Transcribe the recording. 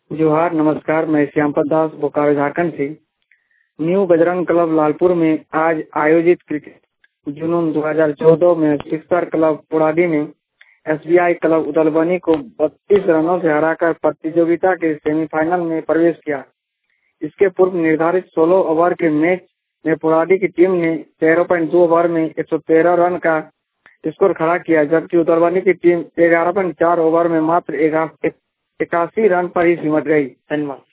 जोहार नमस्कार। मैं श्यामपद दास बोकारो झारखंड से। न्यू बजरंग क्लब लालपुर में आज आयोजित क्रिकेट जुनून 2014 में सिक्सर क्लब पुराडी ने एसबीआई क्लब उदलबनी को 32 रनों से हराकर प्रतियोगिता के सेमीफाइनल में प्रवेश किया। इसके पूर्व निर्धारित 16 ओवर के मैच में पुराडी की टीम ने 13.2 ओवर में 113 रन का स्कोर खड़ा किया, जबकि उदलबनी की टीम 11.4 ओवर में मात्र 81 रन पर ही सिमट गई। धन्यवाद।